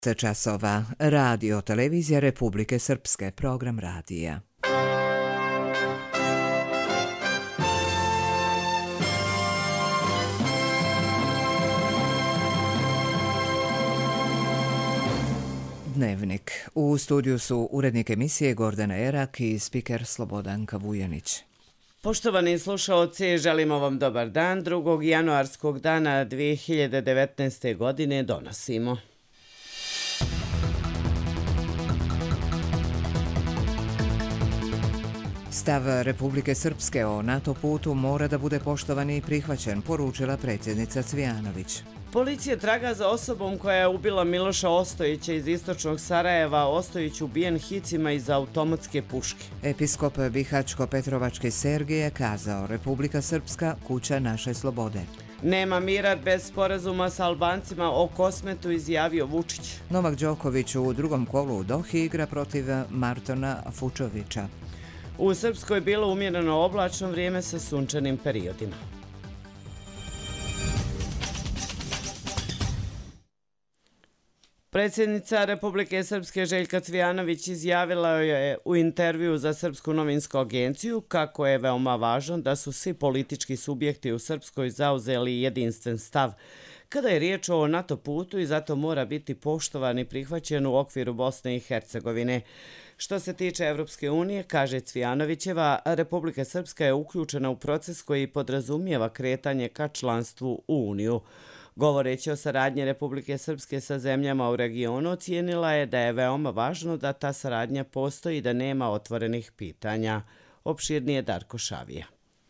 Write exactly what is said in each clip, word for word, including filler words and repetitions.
časova. Radio Televizija Republike Srpske, program radija. Dnevnik. U studiju su urednik emisije Gordana Erak i spiker Slobodanka Vujanić. Poštovani slušaoci, želimo vam dobar dan. drugog januarskog dana dvije hiljade devetnaeste. godine donosimo. Stav Republike Srpske o NATO putu mora da bude poštovan i prihvaćen, poručila predsjednica Cvijanović. Policija traga za osobom koja je ubila Miloša Ostojića iz istočnog Sarajeva. Ostojić ubijen hicima iz automatske puške. Episkop Bihaćko-Petrovački Sergije kazao: Republika Srpska, kuća naše slobode. Nema mira bez sporazuma s Albancima, o Kosmetu izjavio Vučić. Novak Đoković u drugom kolu u Dohi igra protiv Martona Fučovića. U Srpskoj je bilo umjereno oblačno vrijeme sa sunčanim periodima. Predsjednica Republike Srpske Željka Cvijanović izjavila je u intervju za Srpsku novinsku agenciju kako je veoma važno da su svi politički subjekti u Srpskoj zauzeli jedinstven stav kada je riječ o NATO putu i zato mora biti poštovan i prihvaćen u okviru Bosne i Hercegovine. Što se tiče Evropske unije, kaže Cvijanovićeva, Republika Srpska je uključena u proces koji podrazumijeva kretanje ka članstvu u Uniju. Govoreći o saradnji Republike Srpske sa zemljama u regionu, ocijenila je da je veoma važno da ta saradnja postoji i da nema otvorenih pitanja. Opširnije Darko Šavija.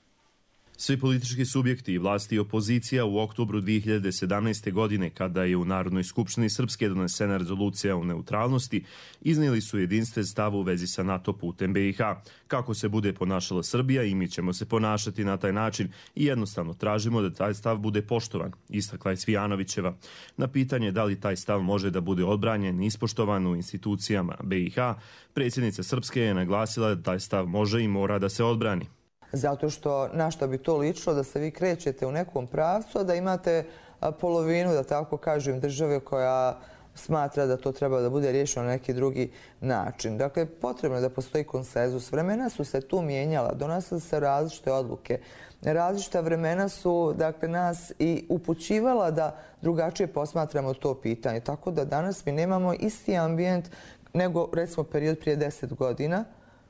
Svi politički subjekti i vlasti i opozicija u oktobru dvije hiljade sedamnaeste. godine, kada je u Narodnoj skupštini Srpske donesena rezolucija o neutralnosti, iznijeli su jedinstven stav u vezi sa NATO putem B i H. Kako se bude ponašala Srbija i mi ćemo se ponašati na taj način i jednostavno tražimo da taj stav bude poštovan, istakla je Cvijanovićeva. Na pitanje da li taj stav može da bude odbranjen i ispoštovan u institucijama B i H, predsjednica Srpske je naglasila da taj stav može i mora da se odbrani. Zato što na što bi to ličilo da se vi krećete u nekom pravcu, a da imate polovinu, da tako kažem, države koja smatra da to treba da bude riješeno na neki drugi način. Dakle, potrebno je da postoji konsenzus. Vremena su se tu mijenjala, donosile se različite odluke. Različita vremena su, dakle, nas i upućivala da drugačije posmatramo to pitanje. Tako da danas mi nemamo isti ambijent nego, recimo, period prije deset godina.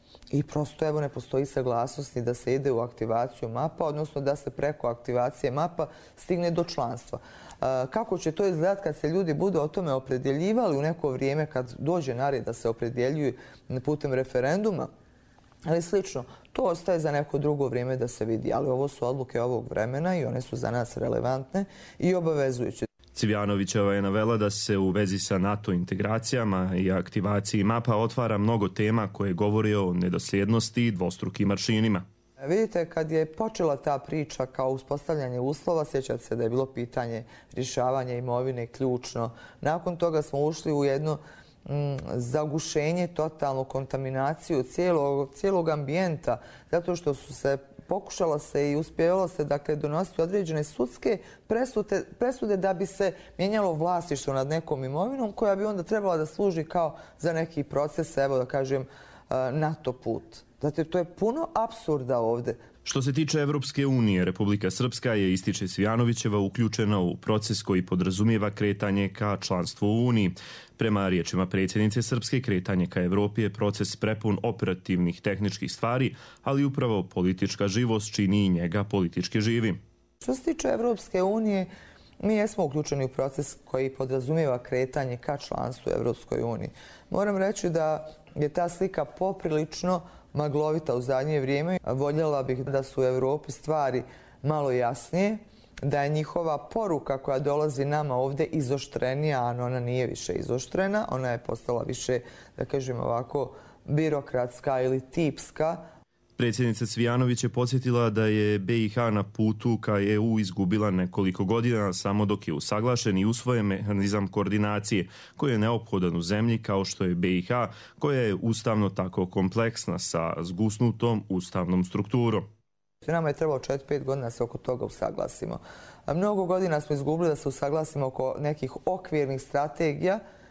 I prosto, evo, ne postoji saglasnost ni da se ide u aktivaciju mapa, odnosno da se preko aktivacije mapa stigne do članstva. Kako će to izgledati kad se ljudi budu o tome opredjeljivali u neko vrijeme, kad dođe na red da se opredjeljuju putem referenduma, ali slično, to ostaje za neko drugo vrijeme da se vidi. Ali ovo su odluke ovog vremena i one su za nas relevantne i obavezujuće. Cvijanovićeva je navela da se u vezi sa NATO integracijama i aktivaciji mapa otvara mnogo tema koje govore o nedosljednosti i dvostrukim aršinima. Vidite, kad je počela ta priča kao uspostavljanje uslova, sjećate se da je bilo pitanje rješavanja imovine ključno. Nakon toga smo ušli u jedno mm, zagušenje, totalnu kontaminaciju cijelog, cijelog ambijenta, zato što su se pokušalo se i uspjelo se, dakle, donositi određene sudske presude, presude da bi se mijenjalo vlasništvo nad nekom imovinom koja bi onda trebala da služi kao za neki proces, evo da kažem, NATO put. Zato to je puno apsurda ovdje. Što se tiče Evropske unije, Republika Srpska je, ističe Cvijanovićeva, uključena u proces koji podrazumijeva kretanje ka članstvu u Uniji. Prema riječima predsjednice Srpske, kretanje ka Evropi je proces prepun operativnih tehničkih stvari, ali upravo politička živost čini i njega politički živi. Što se tiče Evropske unije, mi jesmo uključeni u proces koji podrazumijeva kretanje ka članstvu u Evropskoj uniji. Moram reći da je ta slika poprilično maglovita u zadnje vrijeme. Voljela bih da su u Evropi stvari malo jasnije, da je njihova poruka koja dolazi nama ovdje izoštrenija, a ona nije više izoštrena, ona je postala više, da kažem ovako, birokratska ili tipska. Predsjednica Cvijanović je podsjetila da je B i H na putu ka E U izgubila nekoliko godina samo dok je usaglašen i usvojen mehanizam koordinacije koji je neophodan u zemlji kao što je B i H, koja je ustavno tako kompleksna sa zgusnutom ustavnom strukturom. Nama je trebalo četiri pet godina da se oko toga usaglasimo. Mnogo godina smo izgubili da se usaglasimo oko nekih okvirnih strategija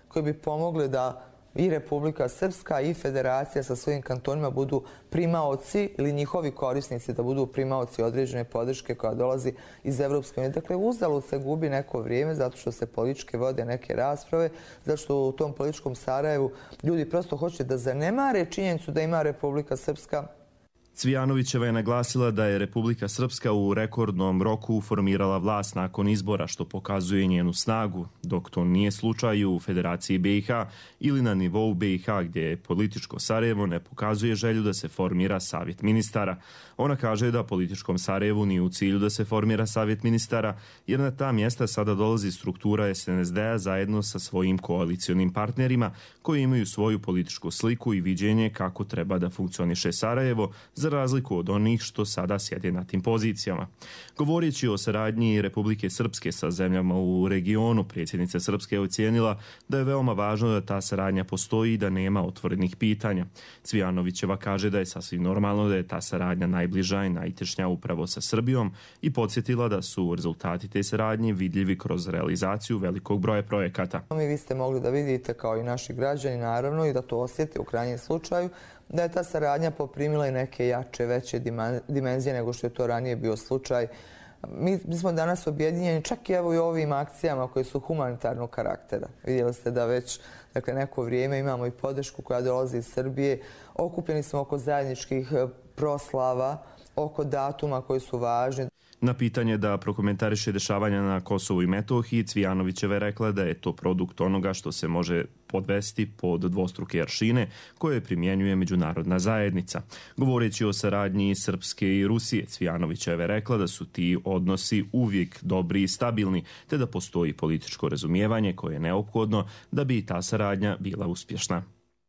koji bi pomogli da i Republika Srpska i Federacija sa svojim kantonima budu primaoci ili njihovi korisnici da budu primaoci određene podrške koja dolazi iz Evropske unije. Dakle, uzalud se gubi neko vrijeme zato što se političke vode neke rasprave, zato što u tom političkom Sarajevu ljudi prosto hoće da zanemare činjenicu da ima Republika Srpska. Cvijanovićeva je naglasila da je Republika Srpska u rekordnom roku formirala vlast nakon izbora, što pokazuje njenu snagu, dok to nije slučaj u Federaciji B i H ili na nivou B i H gdje političko Sarajevo ne pokazuje želju da se formira savjet ministara. Ona kaže da političkom Sarajevu nije u cilju da se formira savjet ministara, jer na ta mjesta sada dolazi struktura S N S D-a zajedno sa svojim koalicionim partnerima koji imaju svoju političku sliku i viđenje kako treba da funkcioniše Sarajevo, za razliku od onih što sada sjede na tim pozicijama. Govoreći o saradnji Republike Srpske sa zemljama u regionu, predsjednica Srpske je ocijenila da je veoma važno da ta saradnja postoji i da nema otvorenih pitanja. Cvijanovićeva kaže da je sasvim normalno da je ta saradnja najbliža i najtešnja upravo sa Srbijom i podsjetila da su rezultati te saradnje vidljivi kroz realizaciju velikog broja projekata. Vi ste mogli da vidite kao i naši građani naravno i da to osjete u krajnjem slučaju da je ta saradnja poprimila i neke jače, veće dimenzije nego što je to ranije bio slučaj. Mi, mi smo danas objedinjeni čak i evo i ovim akcijama koje su humanitarnog karaktera. Vidjeli ste da već dakle, neko vrijeme imamo i podršku koja dolazi iz Srbije. Okupljeni smo oko zajedničkih proslava, oko datuma koji su važni. Na pitanje da prokomentariše dešavanja na Kosovu i Metohiji, Cvijanovićeva je rekla da je to produkt onoga što se može podvesti pod dvostruke aršine koje primjenjuje međunarodna zajednica. Govoreći o saradnji Srpske i Rusije, Cvijanovićeva je rekla da su ti odnosi uvijek dobri i stabilni, te da postoji političko razumijevanje koje je neophodno da bi ta saradnja bila uspješna.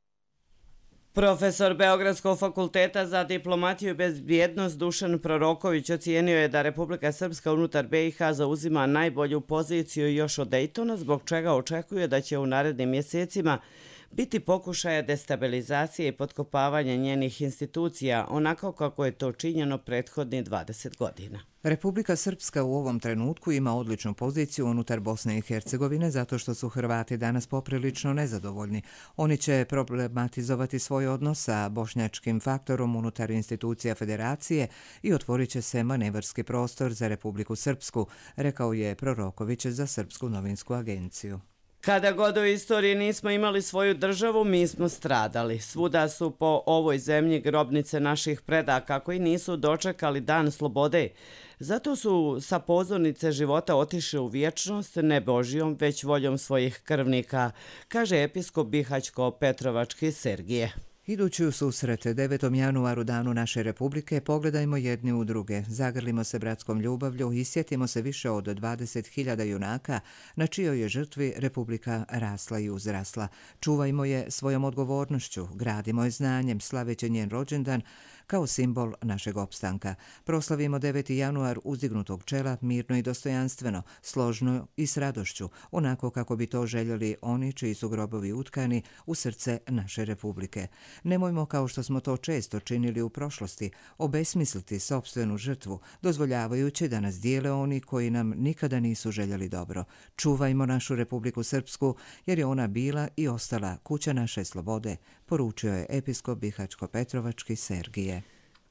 Profesor Beogradskog fakulteta za diplomatiju i bezbjednost Dušan Proroković ocijenio je da Republika Srpska unutar B i H zauzima najbolju poziciju još od Dejtona, zbog čega očekuje da će u narednim mjesecima biti pokušaja destabilizacije i potkopavanja njenih institucija, onako kako je to činjeno prethodnih dvadeset godina. Republika Srpska u ovom trenutku ima odličnu poziciju unutar Bosne i Hercegovine zato što su Hrvati danas poprilično nezadovoljni. Oni će problematizovati svoj odnos sa bošnjačkim faktorom unutar institucija federacije i otvorit će se manevarski prostor za Republiku Srpsku, rekao je Proroković za Srpsku novinsku agenciju. Kada god u istoriji nismo imali svoju državu, mi smo stradali. Svuda su po ovoj zemlji grobnice naših predaka koji nisu dočekali dan slobode. Zato su sa pozornice života otišli u vječnost ne Božjom, već voljom svojih krvnika, kaže episkop Bihaćko-Petrovački Sergije. Idući u susret devetom januaru, danu naše Republike, pogledajmo jedni u druge, zagrlimo se bratskom ljubavlju i sjetimo se više od dvadeset hiljada junaka na čijoj je žrtvi Republika rasla i uzrasla. Čuvajmo je svojom odgovornošću, gradimo je znanjem, slaveći njen rođendan kao simbol našeg opstanka. Proslavimo deveti januar uzdignutog čela mirno i dostojanstveno, složno i s radošću, onako kako bi to željeli oni čiji su grobovi utkani u srce naše Republike. Nemojmo, kao što smo to često činili u prošlosti, obesmisliti sopstvenu žrtvu, dozvoljavajući da nas dijele oni koji nam nikada nisu željeli dobro. Čuvajmo našu Republiku Srpsku, jer je ona bila i ostala kuća naše slobode, poručio je episkop Bihaćko-Petrovački Sergije.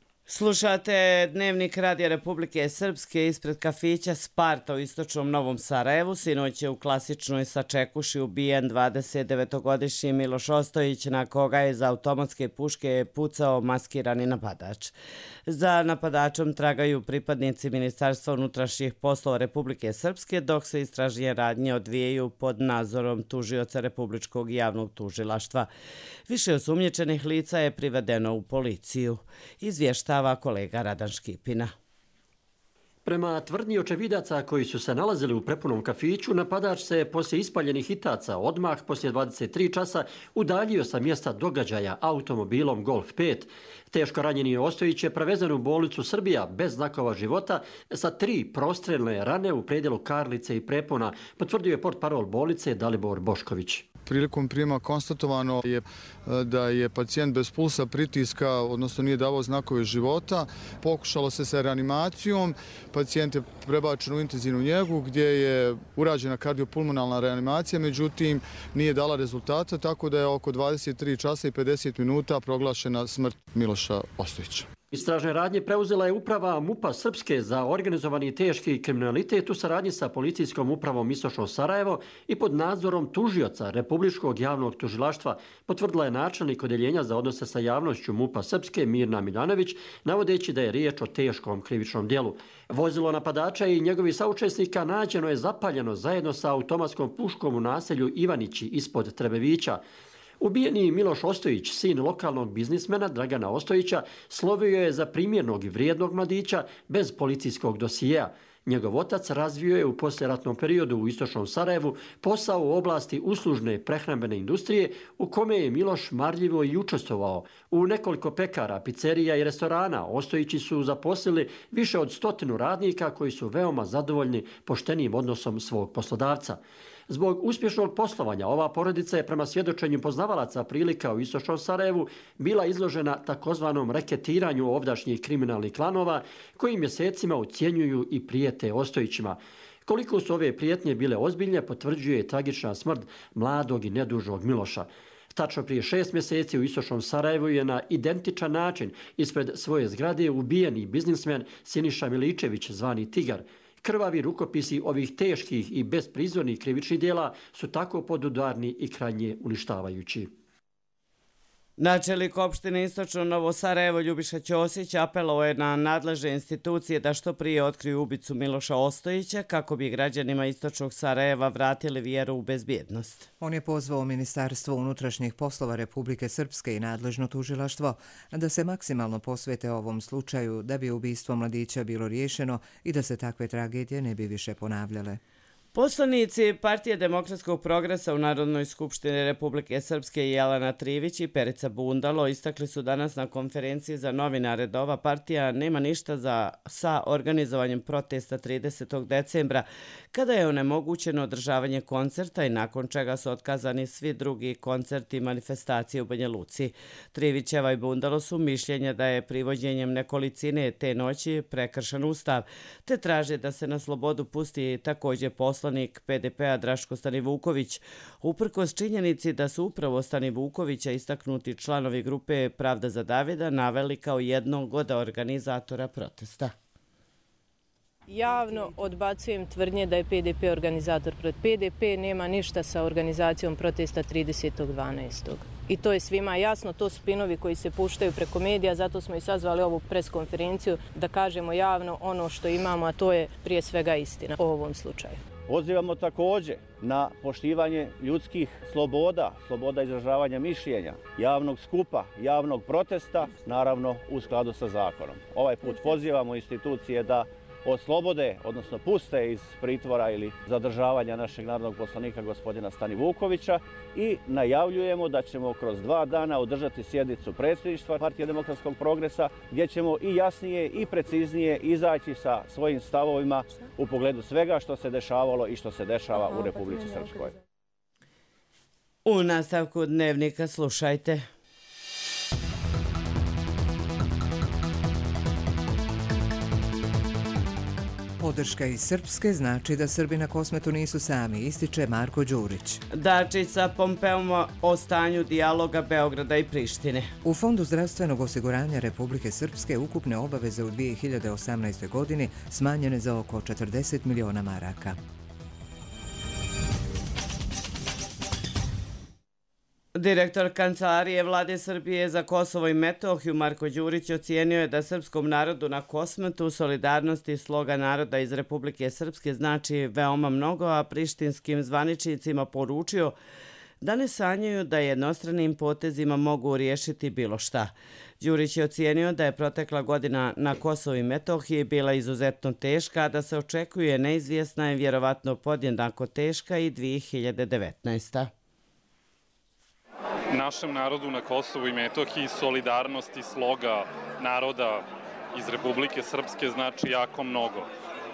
Slušate Dnevnik Radija Republike Srpske ispred kafića Sparta u istočnom Novom Sarajevu. Sinoć je u klasičnoj sačekuši ubijen dvadesetdevetogodišnji Miloš Ostojić, na koga je za automatske puške pucao maskirani napadač. Za napadačom tragaju pripadnici Ministarstva unutrašnjih poslova Republike Srpske, dok se istražnje radnje odvijaju pod nadzorom tužioca Republičkog javnog tužilaštva. Više osumnjičenih lica je privedeno u policiju. Izvještava kolega Radan Škipina. Prema tvrdnji očevidaca koji su se nalazili u prepunom kafiću, napadač se poslije ispaljenih hitaca odmah poslije dvadeset tri časa udaljio sa mjesta događaja automobilom Golf pet. Teško ranjeni Ostojić je prevezen u bolnicu Srbija bez znakova života sa tri prostrelne rane u predjelu karlice i prepona, potvrdio je portparol bolnice Dalibor Bošković. Prilikom prijema konstatovano je da je pacijent bez pulsa, pritiska, odnosno nije davao znakove života. Pokušalo se sa reanimacijom, pacijent je prebačen u intenzivnu njegu gdje je urađena kardiopulmonalna reanimacija, međutim nije dala rezultata, tako da je oko dvadeset tri časa i pedeset minuta proglašena smrt Miloša Ostojića. Istražne radnje preuzela je uprava MUP-a Srpske za organizovani i teški kriminalitet u saradnji sa policijskom upravom Istočno Sarajevo i pod nadzorom tužioca Republičkog javnog tužilaštva, potvrdila je načelnik odeljenja za odnose sa javnošću MUP-a Srpske Mirna Miljanović, navodeći da je riječ o teškom krivičnom dijelu. Vozilo napadača i njegovi saučesnika nađeno je zapaljeno zajedno sa automatskom puškom u naselju Ivanići ispod Trebevića. Ubijeni Miloš Ostojić, sin lokalnog biznismena Dragana Ostojića, slovio je za primjernog i vrijednog mladića bez policijskog dosijeja. Njegov otac razvio je u poslijeratnom periodu u Istočnom Sarajevu posao u oblasti uslužne prehrambene industrije u kome je Miloš marljivo i učestvovao. U nekoliko pekara, pizzerija i restorana Ostojići su zaposlili više od stotinu radnika koji su veoma zadovoljni poštenim odnosom svog poslodavca. Zbog uspješnog poslovanja ova porodica je prema svjedočenju poznavalaca prilika u Istočnom Sarajevu bila izložena takozvanom reketiranju ovdašnjih kriminalnih klanova koji mjesecima ucjenjuju i prijete Ostojićima. Koliko su ove prijetnje bile ozbiljne potvrđuje tragična smrt mladog i nedužnog Miloša. Tačno prije šest mjeseci u Istočnom Sarajevu je na identičan način ispred svoje zgrade ubijeni biznismen Siniša Miličević zvani Tigar. Krvavi rukopisi ovih teških i besprizornih krivičnih dijela su tako podudarni i krajnje uništavajući. Načelnik opštine Istočno Novo Sarajevo Ljubiša Ćosić apelovao je na nadležne institucije da što prije otkriju ubicu Miloša Ostojića kako bi građanima Istočnog Sarajeva vratili vjeru u bezbjednost. On je pozvao Ministarstvo unutrašnjih poslova Republike Srpske i nadležno tužilaštvo da se maksimalno posvete ovom slučaju da bi ubistvo mladića bilo riješeno i da se takve tragedije ne bi više ponavljale. Poslanici Partije demokratskog progresa u Narodnoj skupštini Republike Srpske Jelena Trivić i Perica Bundalo istakli su danas na konferenciji za novinare da ova partija nema ništa za, sa organizovanjem protesta tridesetog decembra, kada je onemogućeno održavanje koncerta i nakon čega su otkazani svi drugi koncerti i manifestacije u Banja Luci. Trivićeva i Bundalo su mišljenja da je privođenjem nekolicine te noći prekršen ustav, te traže da se na slobodu pusti također poslanik Poslanik P D P-a Draško Stanivuković, uprkos činjenici da su upravo Stanivukovića istaknuti članovi grupe Pravda za Davida naveli kao jednog od organizatora protesta. Javno odbacujem tvrdnje da je P D P organizator. P D P nema ništa sa organizacijom protesta tridesetog dvanaestog I to je svima jasno, to su spinovi koji se puštaju preko medija, zato smo i sazvali ovu preskonferenciju da kažemo javno ono što imamo, a to je prije svega istina o ovom slučaju. Pozivamo također na poštivanje ljudskih sloboda, sloboda izražavanja mišljenja, javnog skupa, javnog protesta, naravno u skladu sa zakonom. Ovaj put pozivamo institucije da oslobode, odnosno puste iz pritvora ili zadržavanja našeg narodnog poslanika gospodina Stanivukovića i najavljujemo da ćemo kroz dva dana održati sjednicu predsjedništva Partije demokratskog progresa gdje ćemo i jasnije i preciznije izaći sa svojim stavovima u pogledu svega što se dešavalo i što se dešava u Republici Srpskoj. U nastavku dnevnika slušajte. Podrška iz Srpske znači da Srbi na Kosmetu nisu sami, ističe Marko Đurić. Dačić sa Pompeom o stanju dijaloga Beograda i Prištine. U Fondu zdravstvenog osiguranja Republike Srpske ukupne obaveze u dvije hiljade osamnaestoj. godini smanjene za oko četrdeset miliona maraka. Direktor Kancelarije Vlade Srbije za Kosovo i Metohiju Marko Đurić ocijenio je da srpskom narodu na Kosmetu solidarnosti sloga naroda iz Republike Srpske znači veoma mnogo, a prištinskim zvaničnicima poručio da ne sanjaju da jednostranim potezima mogu riješiti bilo šta. Đurić je ocijenio da je protekla godina na Kosovu i Metohiji bila izuzetno teška, a da se očekuje neizvjesna i vjerovatno podjednako teška i dvije hiljade devetnaesta. Našem narodu na Kosovu i Metohiji solidarnost i sloga naroda iz Republike Srpske znači jako mnogo.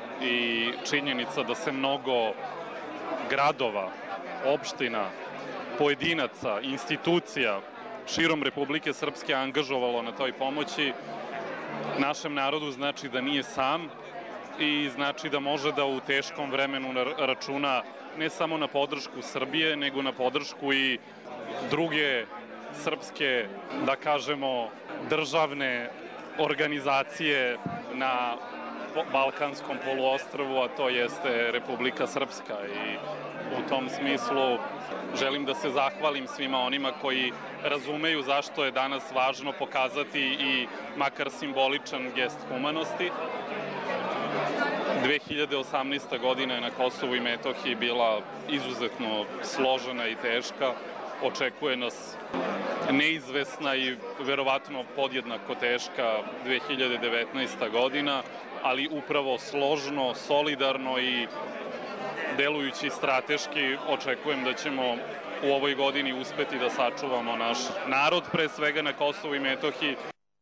I činjenica da se mnogo gradova, opština pojedinaca, institucija širom Republike Srpske angažovalo na toj pomoći, našem narodu znači da nije sam i znači da može da u teškom vremenu računa ne samo na podršku Srbije, nego na podršku i druge srpske, da kažemo, državne organizacije na Balkanskom poluostrvu, a to jeste Republika Srpska. I u tom smislu želim da se zahvalim svima onima koji razumeju zašto je danas važno pokazati i makar simboličan gest humanosti. dve hiljade osamnaesta. godina je na Kosovu i Metohiji bila izuzetno složena i teška. Očekuje nas neizvesna i verovatno podjednako teška dve hiljade devetnaesta. godina, ali upravo složno, solidarno i delujući strateški očekujem da ćemo u ovoj godini uspeti da sačuvamo naš narod, pre svega na Kosovu i Metohiji.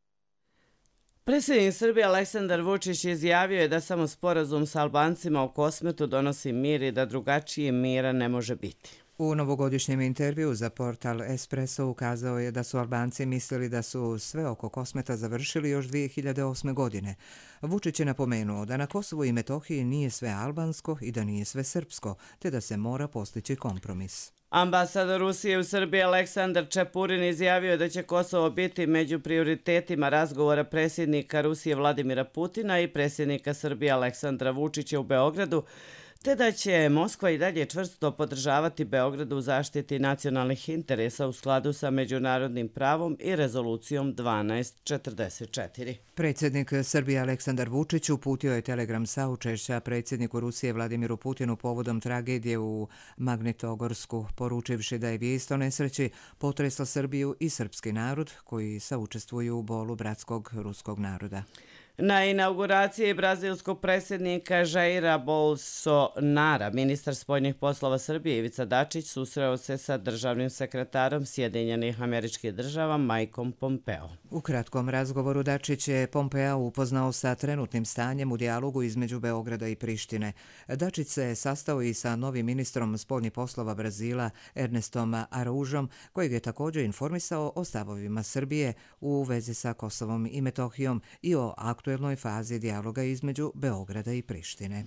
Predsjednik Srbije Aleksandar Vučić izjavio je da samo sporazum sa Albancima o Kosmetu donosi mir i da drugačije mira ne može biti. U novogodišnjem intervju za portal Espresso ukazao je da su Albanci mislili da su sve oko Kosmeta završili još dve hiljade osme. godine. Vučić je napomenuo da na Kosovu i Metohiji nije sve albansko i da nije sve srpsko, te da se mora postići kompromis. Ambasador Rusije u Srbiji Aleksandar Čepurin izjavio je da će Kosovo biti među prioritetima razgovora predsjednika Rusije Vladimira Putina i predsjednika Srbije Aleksandra Vučića u Beogradu, te da će Moskva i dalje čvrsto podržavati Beograd u zaštiti nacionalnih interesa u skladu sa međunarodnim pravom i rezolucijom dvanaest četrdeset četiri. Predsjednik Srbije Aleksandar Vučić uputio je telegram saučešća predsjedniku Rusije Vladimiru Putinu povodom tragedije u Magnitogorsku, poručivši da je vijest o nesreći potresla Srbiju i srpski narod koji saučestvuju u bolu bratskog ruskog naroda. Na inauguraciji brazilskog predsjednika Jaira Bolsonara, ministar spoljnih poslova Srbije Ivica Dačić susreo se sa državnim sekretarom Sjedinjenih Američkih Država Mikeom Pompeo. U kratkom razgovoru Dačić je Pompea upoznao sa trenutnim stanjem u dijalogu između Beograda i Prištine. Dačić se sastao i sa novim ministrom spoljnih poslova Brazila Ernestom Araújom, kojeg je također informisao o stavovima Srbije u vezi sa Kosovom i Metohijom i o aktuelnoj fazi dijaloga između Beograda i Prištine.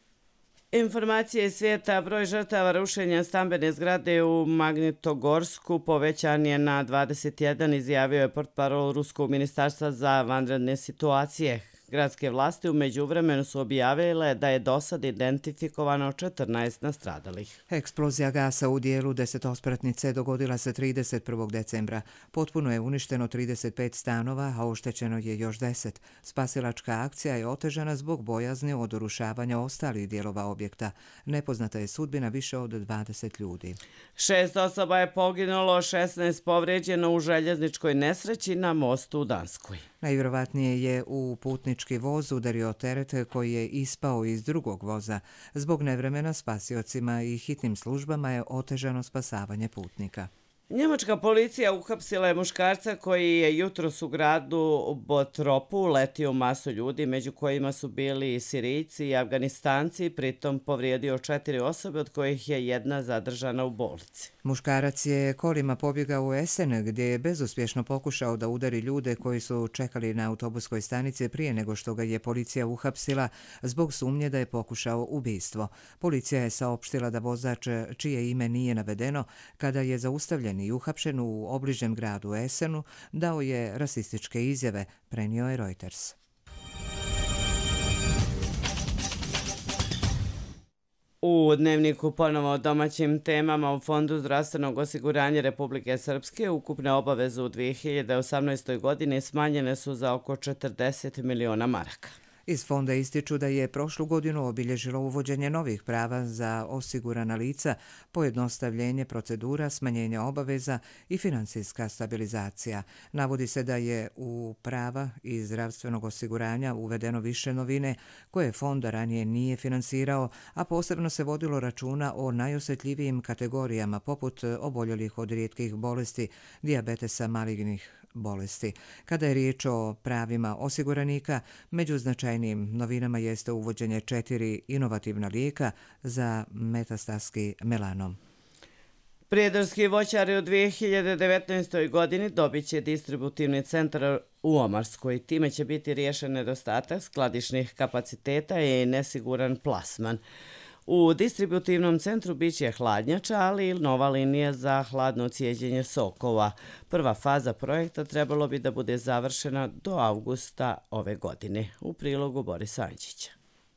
Informacije iz svijeta: broj žrtava rušenja stambene zgrade u Magnitogorsku povećan je na dvadeset jedan, izjavio je portparol Ruskog ministarstva za vanredne situacije. Gradske vlasti u međuvremenu su objavile da je do sad identifikovano četrnaest nastradalih. Eksplozija gasa u dijelu desetospratnice dogodila se trideset prvog decembra. Potpuno je uništeno trideset pet stanova, a oštećeno je još deset. Spasilačka akcija je otežana zbog bojazni od urušavanja ostalih dijelova objekta. Nepoznata je sudbina više od dvadeset ljudi. Šest osoba je poginulo, šesnaest povrijeđeno u željezničkoj nesreći na mostu u Danskoj. Najvjerovatnije je u putnički voz udario teret koji je ispao iz drugog voza. Zbog nevremena spasiocima i hitnim službama je otežano spasavanje putnika. Njemačka policija uhapsila je muškarca koji je jutros u gradu Botropu letio masu ljudi, među kojima su bili i Sirijci i Afganistanci, pritom povrijedio četiri osobe, od kojih je jedna zadržana u bolnici. Muškarac je kolima pobjegao u Essen, gdje je bezuspješno pokušao da udari ljude koji su čekali na autobuskoj stanici prije nego što ga je policija uhapsila zbog sumnje da je pokušao ubistvo. Policija je saopštila da vozač, čije ime nije navedeno, kada je zaustavljen i uhapšen u obližnjem gradu Essenu, dao je rasističke izjave, prenio je Reuters. U dnevniku ponovo o domaćim temama. U Fondu zdravstvenog osiguranja Republike Srpske ukupne obaveze u dve hiljade osamnaestoj. godini smanjene su za oko četrdeset miliona maraka. Iz fonda ističu da je prošlu godinu obilježilo uvođenje novih prava za osigurana lica, pojednostavljenje procedura, smanjenje obaveza i financijska stabilizacija. Navodi se da je u prava iz zdravstvenog osiguranja uvedeno više novine koje fond ranije nije finansirao, a posebno se vodilo računa o najosjetljivijim kategorijama poput oboljelih od rijetkih bolesti, dijabetesa, malignih bolesti. Kada je riječ o pravima osiguranika, među značajnijim novinama jeste uvođenje četiri inovativna lijeka za metastatski melanom. Prijedorski voćari u dvije hiljade devetnaestoj. godini dobit će distributivni centar u Omarskoj. Time će biti riješen nedostatak skladišnih kapaciteta i nesiguran plasman. U distributivnom centru bit će hladnjača, ali i nova linija za hladno cijeđenje sokova. Prva faza projekta trebalo bi da bude završena do avgusta ove godine. U prilogu Borisa Anđića.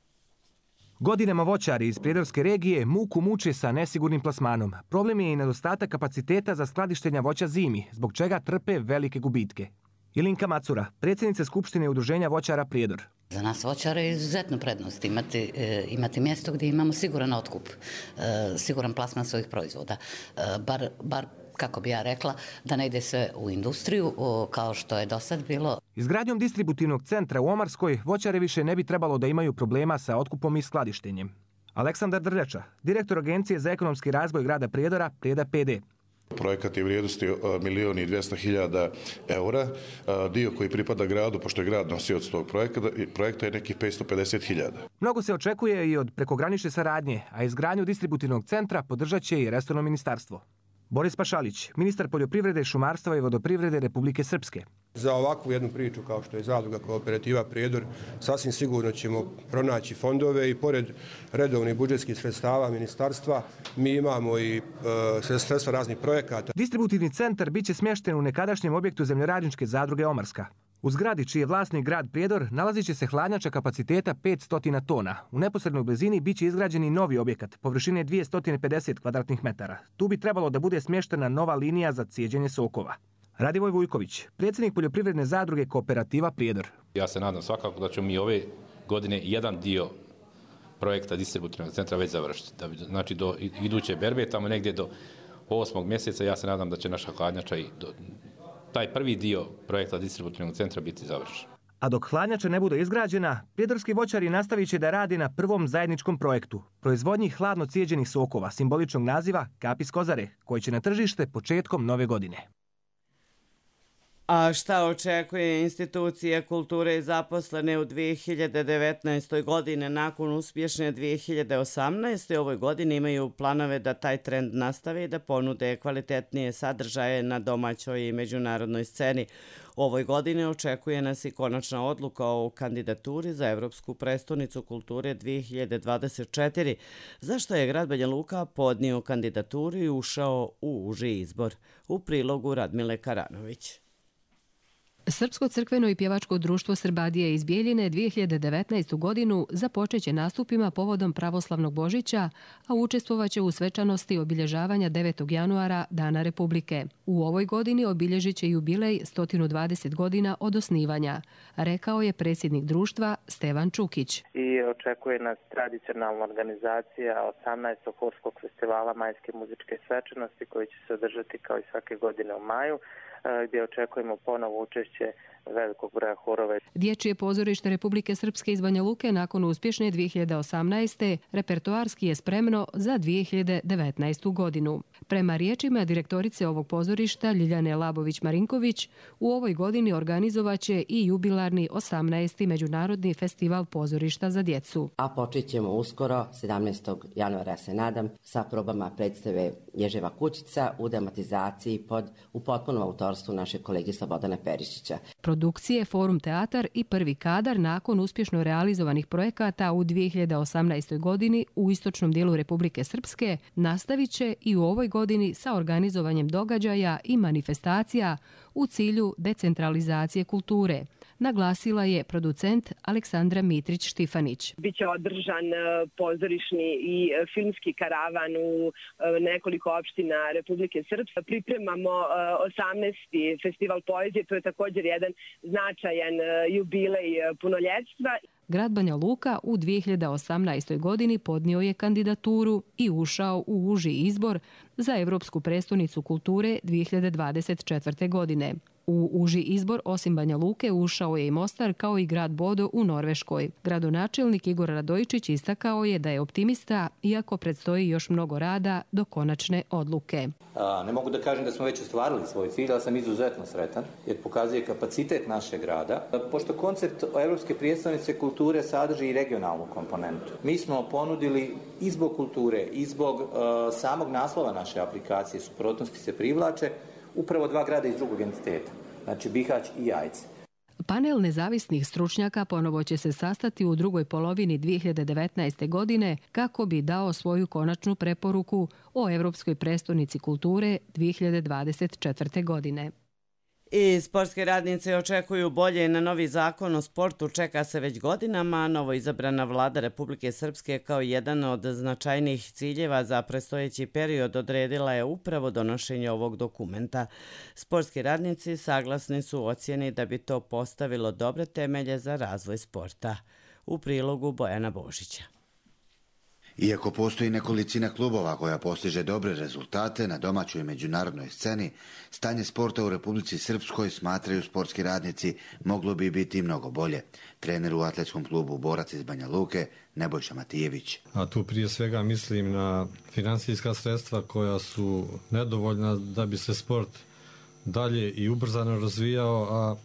Godinama voćari iz Prijedorske regije muku muče sa nesigurnim plasmanom. Problem je i nedostatak kapaciteta za skladištenja voća zimi, zbog čega trpe velike gubitke. Ilinka Macura, predsjednica Skupštine udruženja voćara Prijedor. Za nas voćara je izuzetno prednost imati, e, imati mjesto gdje imamo siguran otkup, e, siguran plasman svojih proizvoda. E, bar, bar kako bi ja rekla, da ne ide sve u industriju, o, kao što je do sad bilo. Izgradnjom distributivnog centra u Omarskoj voćare više ne bi trebalo da imaju problema sa otkupom i skladištenjem. Aleksandar Drljača, direktor Agencije za ekonomski razvoj grada Prijedora, Prijeda P D. Projekat je vrijednosti milijon i dvjesto hiljada eura. Dio koji pripada gradu, pošto je grad nosioc tog projekta, projekta je nekih petsto pedeset hiljada. Mnogo se očekuje i od prekogranične saradnje, a izgradnju distributivnog centra podržat će i resorno ministarstvo. Boris Pašalić, ministar poljoprivrede, šumarstva i vodoprivrede Republike Srpske. Za ovakvu jednu priču kao što je zadruga kooperativa Prijedor, sasvim sigurno ćemo pronaći fondove i pored redovnih budžetskih sredstava ministarstva mi imamo i e, sredstva raznih projekata. Distributivni centar biće smješten u nekadašnjem objektu zemljoradničke zadruge Omarska. U zgradi čiji je vlasnik grad Prijedor nalazit će se hladnjača kapaciteta petsto tona. U neposrednoj blizini biće izgrađeni novi objekat površine dvjesto pedeset kvadratnih metara. Tu bi trebalo da bude smještena nova linija za cijeđenje sokova. Radivoj Vujković, predsjednik poljoprivredne zadruge kooperativa Prijedor. Ja se nadam svakako da ćemo mi ove godine jedan dio projekta distributivnog centra već završiti. Da bi, znači do iduće berbe, tamo negdje do osmog mjeseca, ja se nadam da će naša hladnjača i do, taj prvi dio projekta distributivnog centra biti završen. A dok hladnjača ne bude izgrađena, prijedorski voćari nastavit će da radi na prvom zajedničkom projektu, proizvodnji hladno cijeđenih sokova, simboličnog naziva Kapi s Kozare, koji će na tržište početkom nove godine. A šta očekuje institucije kulture i zaposlene u dvije hiljade devetnaestoj. godine nakon uspješne dvije hiljade osamnaeste. ovoj godini imaju planove da taj trend nastave i da ponude kvalitetnije sadržaje na domaćoj i međunarodnoj sceni. U ovoj godini očekuje nas i konačna odluka o kandidaturi za Evropsku prestonicu kulture dvije hiljade dvadeset četiri, zašto je grad Banja Luka podnio kandidaturu i ušao u uži izbor. U prilogu Radmile Karanović. Srpsko crkveno i pjevačko društvo Srbadije iz Bijeljine dvije hiljade devetnaestu. godinu započeće nastupima povodom pravoslavnog Božića, a učestvovaće u svečanosti obilježavanja devetog januara Dana Republike. U ovoj godini obilježit će jubilej sto dvadeset godina od osnivanja, rekao je predsjednik društva Stevan Čukić. I očekuje nas tradicionalna organizacija osamnaestog Horskog festivala majske muzičke svečanosti koji će se održati kao i svake godine u maju, gdje očekujemo ponovo učešće velikog broja horova. Dječje pozorište Republike Srpske iz Banja Luke nakon uspješne dvije hiljade osamnaeste. repertoarski je spremno za dvije hiljade devetnaestu. godinu. Prema riječima direktorice ovog pozorišta Ljiljane Labović-Marinković, u ovoj godini organizovaće i jubilarni osamnaesti. Međunarodni festival pozorišta za djecu. A počet ćemo uskoro, sedamnaestog januara se nadam, sa probama predstave Ježeva kućica u dramatizaciji pod, u potpunom autorstvu našeg kolege Slobodana Perišića. Produkcije Forum teatar i Prvi kadar nakon uspješno realizovanih projekata u dvije hiljade osamnaestoj. godini u istočnom dijelu Republike Srpske nastavit će i u ovoj godini sa organizovanjem događaja i manifestacija u cilju decentralizacije kulture, naglasila je producent Aleksandra Mitrić-Štifanić. Biće održan pozorišni i filmski karavan u nekoliko opština Republike Srpske. Pripremamo osamnaesti festival poezije, to je također jedan značajan jubilej punoljetstva. Grad Banja Luka u dvije hiljade osamnaestoj. godini podnio je kandidaturu i ušao u uži izbor za Evropsku prestonicu kulture dvije hiljade dvadeset četvrte. godine. U uži izbor osim Banja Luke ušao je i Mostar kao i grad Bodo u Norveškoj. Gradonačelnik Igor Radojičić istakao je da je optimista, iako predstoji još mnogo rada do konačne odluke. Ne mogu da kažem da smo već ostvarili svoj cilj, ali sam izuzetno sretan jer pokazuje kapacitet našeg grada. Pošto koncept Evropske prijestolnice kulture sadrži i regionalnu komponentu. Mi smo ponudili i zbog kulture i zbog uh, samog naslova naše aplikacije Suprotnosti se privlače upravo dva grada iz drugog entiteta, znači Bihać i Jajce. Panel nezavisnih stručnjaka ponovo će se sastati u drugoj polovini dvije hiljade devetnaeste. godine kako bi dao svoju konačnu preporuku o Evropskoj prestonici kulture dvije hiljade dvadeset četvrte. godine. I sportske radnice očekuju bolje na novi zakon o sportu. Čeka se već godinama. Novo izabrana vlada Republike Srpske kao jedan od značajnijih ciljeva za predstojeći period odredila je upravo donošenje ovog dokumenta. Sportski radnici saglasni su u ocjeni da bi to postavilo dobre temelje za razvoj sporta. U prilogu Bojana Božića. Iako postoji nekolicina klubova koja postiže dobre rezultate na domaćoj i međunarodnoj sceni, stanje sporta u Republici Srpskoj, smatraju sportski radnici, moglo bi biti mnogo bolje. Trener u atletskom klubu Borac iz Banja Luke, Nebojša Matijević. A tu prije svega mislim na finansijska sredstva koja su nedovoljna da bi se sport dalje i ubrzano razvijao, a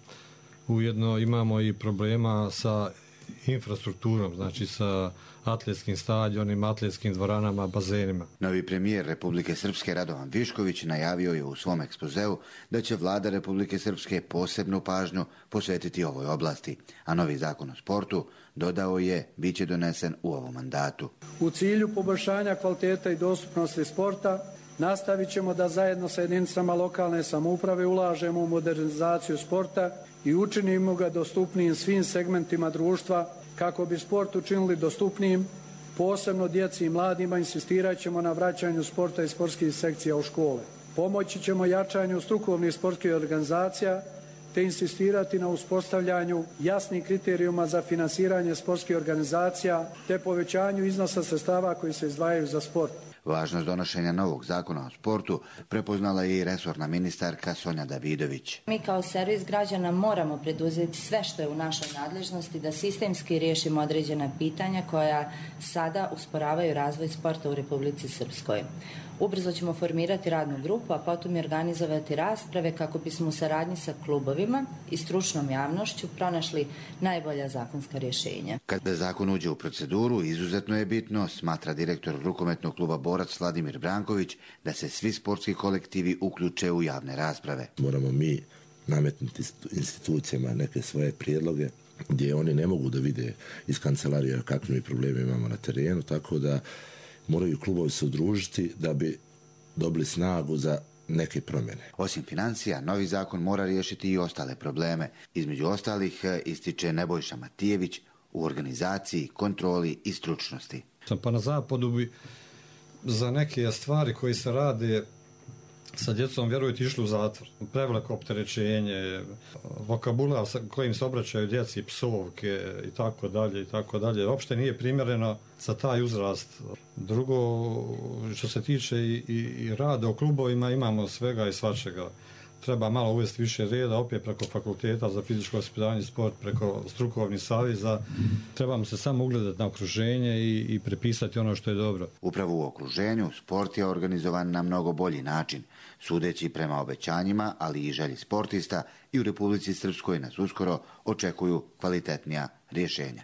ujedno imamo i problema sa infrastrukturom, znači sa atletskim stadionima, atletskim dvoranama, bazenima. Novi premijer Republike Srpske Radovan Višković najavio je u svom ekspozeu da će vlada Republike Srpske posebnu pažnju posvetiti ovoj oblasti, a novi zakon o sportu, dodao je, bit će donesen u ovom mandatu. U cilju poboljšanja kvaliteta i dostupnosti sporta nastavit ćemo da zajedno sa jedinicama lokalne samouprave ulažemo u modernizaciju sporta i učinimo ga dostupnijim svim segmentima društva kako bi sport učinili dostupnijim, posebno djeci i mladima. Insistirat ćemo na vraćanju sporta i sportskih sekcija u škole. Pomoći ćemo jačanju strukovnih sportskih organizacija te insistirati na uspostavljanju jasnih kriterijuma za finansiranje sportskih organizacija te povećanju iznosa sredstava koji se izdvajaju za sport. Važnost donošenja novog zakona o sportu prepoznala je i resorna ministarka Sonja Davidović. Mi kao servis građana moramo preduzeti sve što je u našoj nadležnosti da sistemski riješimo određena pitanja koja sada usporavaju razvoj sporta u Republici Srpskoj. Ubrzo ćemo formirati radnu grupu, a potom i organizovati rasprave kako bismo u saradnji sa klubovima i stručnom javnošću pronašli najbolja zakonska rješenja. Kada zakon uđe u proceduru, izuzetno je bitno, smatra direktor rukometnog kluba Borac Vladimir Branković, da se svi sportski kolektivi uključe u javne rasprave. Moramo mi nametnuti institucijama neke svoje prijedloge gdje oni ne mogu da vide iz kancelarija kakve mi probleme imamo na terenu, tako da moraju klubovi se udružiti da bi dobili snagu za neke promjene. Osim financija, novi zakon mora riješiti i ostale probleme. Između ostalih ističe Nebojša Matijević u organizaciji, kontroli i stručnosti. Pa na zapadu bi za neke stvari koji se rade sa djecom, vjerujete, išli u zatvor. Preveliko opterećenje, vokabular sa kojim se obraćaju djeci, psovke i tako dalje i tako dalje. Uopšte nije primjereno za taj uzrast. Drugo, što se tiče i, i, i rada u klubovima, imamo svega i svačega. Treba malo uvesti više reda, opet preko fakulteta za fizičko vaspitanje i sport, preko strukovnih saveza. Trebamo se samo ugledati na okruženje i, i prepisati ono što je dobro. Upravo u okruženju sport je organizovan na mnogo bolji način. Sudeći prema obećanjima, ali i želji sportista, i u Republici Srpskoj nas uskoro očekuju kvalitetnija rješenja.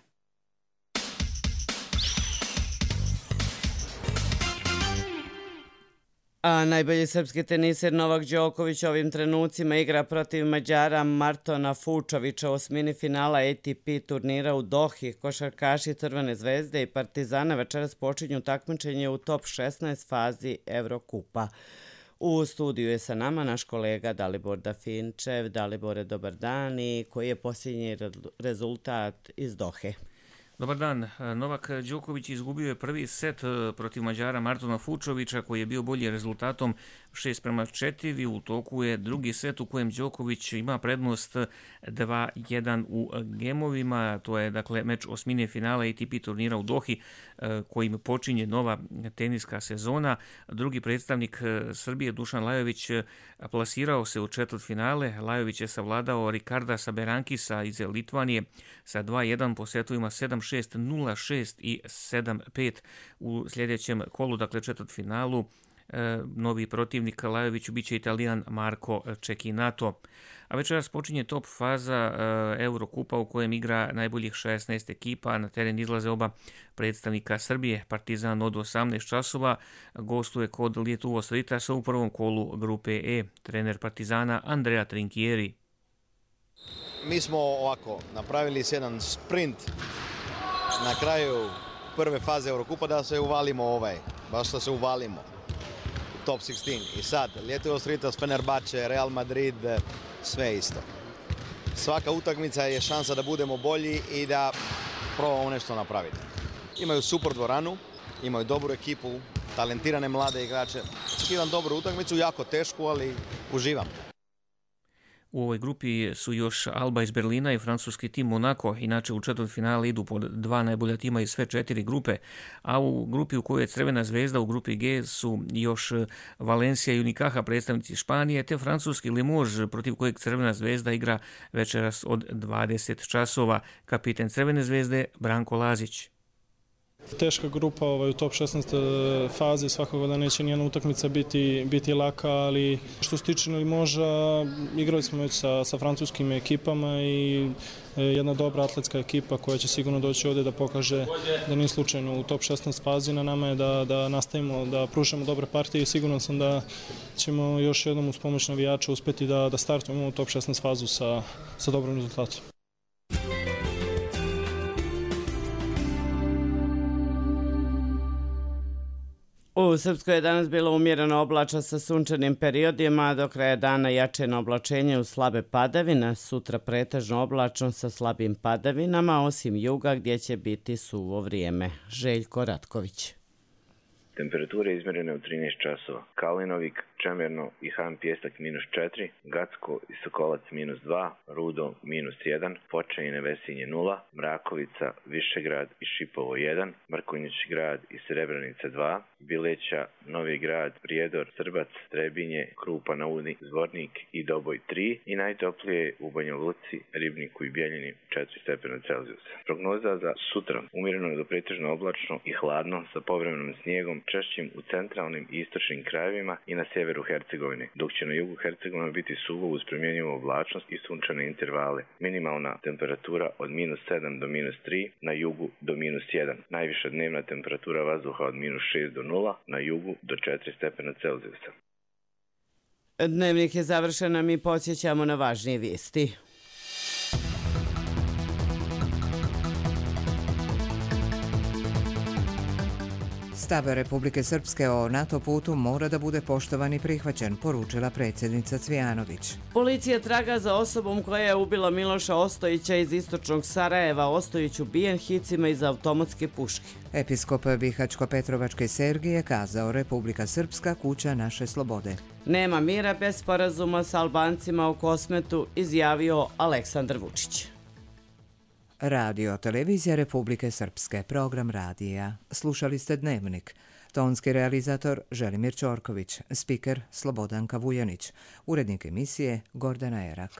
A najbolji srpski teniser Novak Đoković ovim trenucima igra protiv Mađara Martona Fučovića u osmini finala A T P turnira u Dohi. Košarkaši Crvene zvezde i Partizana večeras počinju takmičenje u top šesnaest fazi Evrokupa. U studiju je sa nama naš kolega Dalibor Dafinčev. Dalibore, dobar dan, i koji je posljednji rezultat iz Dohe? Dobar dan. Novak Đoković izgubio je prvi set protiv Mađara Martona Fučovića koji je bio bolji rezultatom šest prema četiri. U toku je drugi set u kojem Đoković ima prednost dva jedan u gemovima. To je dakle meč osmine finala A T P turnira u Dohi kojim počinje nova teniska sezona. Drugi predstavnik Srbije Dušan Lajović plasirao se u četvrtfinale. Lajović je savladao Rikarda Saberankisa iz Litvanije sa dva jedan po setovima sedam šest, nula šest i sedam pet u sljedećem kolu, dakle četvrtfinalu. E, novi protivnik Lajoviću biće Italijan Marko Cecchinato. A večeras počinje top faza e, Eurokupa u kojem igra najboljih šesnaest ekipa. Na teren izlaze oba predstavnika Srbije. Partizan od osamnaest časova gostuje kod Lietuvos Rytasa u prvom kolu grupe E. Trener Partizana Andrea Trinchieri. Mi smo ovako napravili jedan sprint na kraju prve faze Eurokupa da se uvalimo ovaj, baš da se uvalimo u top šesnaest. I sad, Lietuvos Rytas, Fenerbahče, Real Madrid, sve isto. Svaka utakmica je šansa da budemo bolji i da probamo nešto napraviti. Imaju super dvoranu, imaju dobru ekipu, talentirane mlade igrače. Očekivam dobru utakmicu, jako tešku, ali uživam. U ovoj grupi su još Alba iz Berlina i francuski tim Monaco. Inače u četvrtfinale idu po dva najbolja tima iz sve četiri grupe. A u grupi u kojoj je Crvena zvezda, u grupi G, su još Valencia i Unicaja, predstavnici Španije, te francuski Limoges, protiv kojeg Crvena zvezda igra večeras od dvadeset časova. Kapiten Crvene zvezde Branko Lazić. Teška grupa ovaj, u top šesnaest fazi, svakako da neće nijedna utakmica biti, biti laka, ali što se tiče Limoža, igrali smo već sa, sa francuskim ekipama i jedna dobra atletska ekipa koja će sigurno doći ovdje da pokaže da nije slučajno u top šesnaest fazi. Na nama je da, da nastavimo, da pružamo dobre partije i siguran sam da ćemo još jednom uz pomoć navijača uspjeti da, da startujemo u top šesnaest fazu sa, sa dobrom rezultatom. U Srpskoj je danas bilo umjereno oblačno sa sunčanim periodima, do kraja dana jačeno oblačenje uz slabe padavine, sutra pretežno oblačno sa slabim padavinama, osim juga gdje će biti suvo vrijeme. Željko Ratković. Temperature izmjerene u trinaest časova. Kalinovik, Čemerno i Han Pjestak minus četiri, Gacko i Sokolac minus dva, Rudo minus jedan, Počajine Vesinje nula, Mrakovica, Višegrad i Šipovo jedan, Mrkonjić grad i Srebrenica dva, Bileća, Novi grad, Prijedor, Srbac, Trebinje, Krupa na Uni, Zvornik i Doboj tri i najtoplije u Banja Luci, Ribniku i Bjeljini četiri stepena Celzijusa. Prognoza za sutra umjereno je do pretežno oblačno i hladno sa povremenim snijegom, češćim u centralnim i istočnim krajevima i na sjeveru Hercegovine, dok će na jugu Hercegovine biti suvo uz promjenjivu oblačnost i sunčane intervale. Minimalna temperatura od minus sedam do minus tri, na jugu do minus jedan. Najviša dnevna temperatura vazduha od minus šest do nula, na jugu do četiri stepena Celzijusa. Dnevnik je završen, a mi podsjećamo na važnije vijesti. Stav Republike Srpske o NATO putu mora da bude poštovan i prihvaćen, poručila predsjednica Cvijanović. Policija traga za osobom koja je ubila Miloša Ostojića iz istočnog Sarajeva. Ostojić ubijen hicima iz automatske puške. Episkop Bihaćko-Petrovačke Sergije kazao Republika Srpska kuća naše slobode. Nema mira bez sporazuma sa Albancima o Kosmetu, izjavio Aleksandar Vučić. Radio Televizija Republike Srpske, program radija. Slušali ste Dnevnik. Tonski realizator Želimir Ćorković, spiker Slobodanka Vujanić, urednik emisije Gordana Erak.